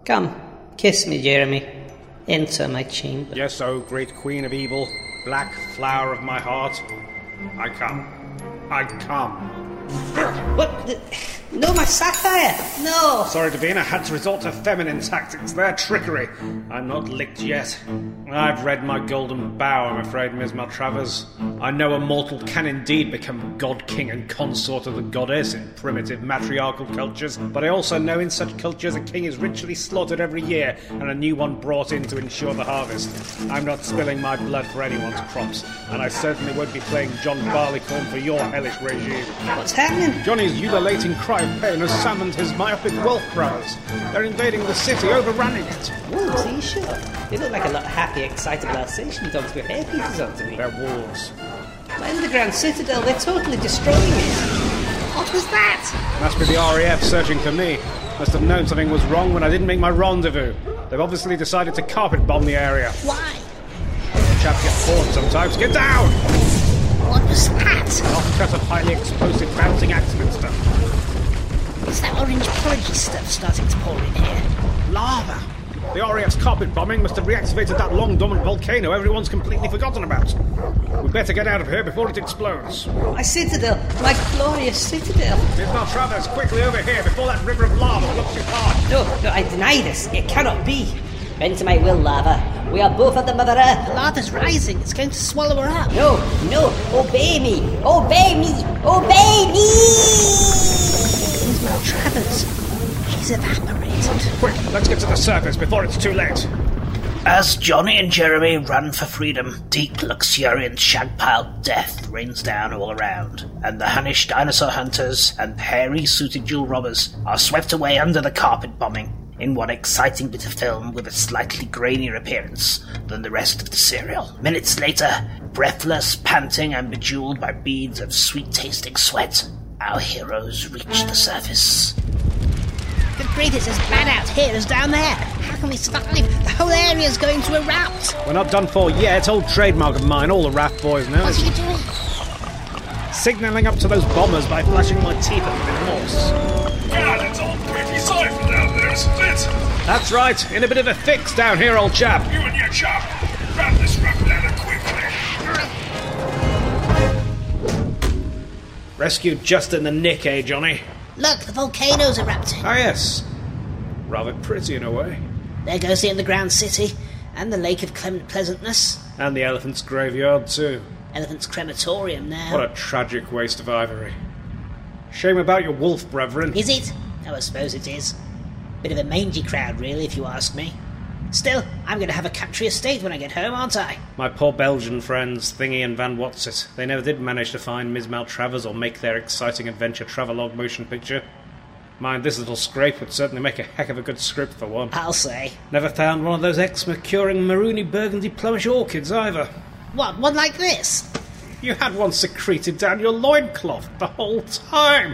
Come, kiss me, Jeremy. Enter my chamber. Yes, O great queen of evil, black flower of my heart, I come. I come. What? No, my sapphire! No! Sorry, Davina, had to resort to feminine tactics. They're trickery. I'm not licked yet. I've read my golden bow, I'm afraid, Ms. Maltravers. I know a mortal can indeed become god king and consort of the goddess in primitive matriarchal cultures, but I also know in such cultures a king is ritually slaughtered every year and a new one brought in to ensure the harvest. I'm not spilling my blood for anyone's crops, and I certainly won't be playing John Barleycorn for your hellish regime. What's happening? Johnny's ululating cry of pain has summoned his myopic wolf brothers. They're invading the city, overrunning it. Wolves, are you sure? They look like a lot of happy, excited Alsatian dogs with hairpieces on to me. They're wolves. My underground citadel, they're totally destroying it. What was that? Must be the RAF searching for me. Must have known something was wrong when I didn't make my rendezvous. They've obviously decided to carpet bomb the area. Why? The chaps get bored sometimes. Get down! What was that? An offcut of highly explosive bouncing accident stuff. Is that orange porridge stuff starting to pour in here? Lava! The RAF's carpet bombing must have reactivated that long-dormant volcano everyone's completely forgotten about. We'd better get out of here before it explodes. My citadel! My glorious citadel! Ms. Maltravers, quickly over here before that river of lava floods you hard. No, I deny this. It cannot be. Bend to my will, lava. We are both of the Mother Earth. The lava's rising. It's going to swallow her up. No, obey me! Obey me! Obey me! Ms. Maltravers. She's evaporated. Quick, let's get to the surface before it's too late. As Johnny and Jeremy run for freedom, deep, luxuriant, shag-piled death rains down all around, and the Hunnish dinosaur hunters and hairy-suited jewel robbers are swept away under the carpet bombing in one exciting bit of film with a slightly grainier appearance than the rest of the serial. Minutes later, breathless, panting, and bejeweled by beads of sweet-tasting sweat, our heroes reach the surface. Good grief, it's as bad out here as down there. How can we survive? The whole area's going to erupt. We're not done for yet. Old trademark of mine. All the RAF boys know. What are you doing? Signalling up to those bombers by flashing my teeth at them in Morse. God, it's all pretty cypher down there, isn't it? That's right. In a bit of a fix down here, old chap. You and your chap, grab this rough ladder quickly. Rescued just in the nick, eh, Johnny? Look, the volcano's erupting. Ah, yes. Rather pretty in a way. There goes the underground city, and the Lake of Clement Pleasantness. And the elephant's graveyard, too. Elephant's crematorium now. What a tragic waste of ivory. Shame about your wolf brethren. Is it? Oh, I suppose it is. Bit of a mangy crowd, really, if you ask me. Still, I'm going to have a country estate when I get home, aren't I? My poor Belgian friends, Thingy and Van Whatsit. They never did manage to find Ms. Maltravers or make their exciting adventure travelogue motion picture. Mind, this little scrape would certainly make a heck of a good script for one. I'll say. Never found one of those ex-maturing maroony burgundy plummish orchids either. What, one like this? You had one secreted down your loincloth the whole time.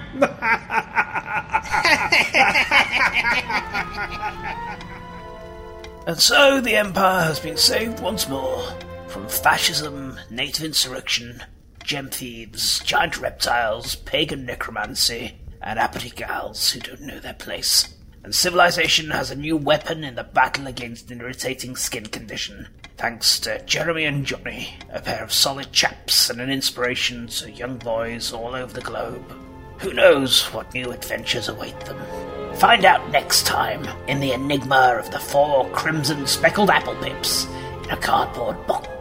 And so the Empire has been saved once more from fascism, native insurrection, gem thieves, giant reptiles, pagan necromancy, and uppity gals who don't know their place. And civilization has a new weapon in the battle against an irritating skin condition, thanks to Jeremy and Johnny, a pair of solid chaps and an inspiration to young boys all over the globe. Who knows what new adventures await them? Find out next time in the enigma of the 4 crimson speckled apple pips in a cardboard box.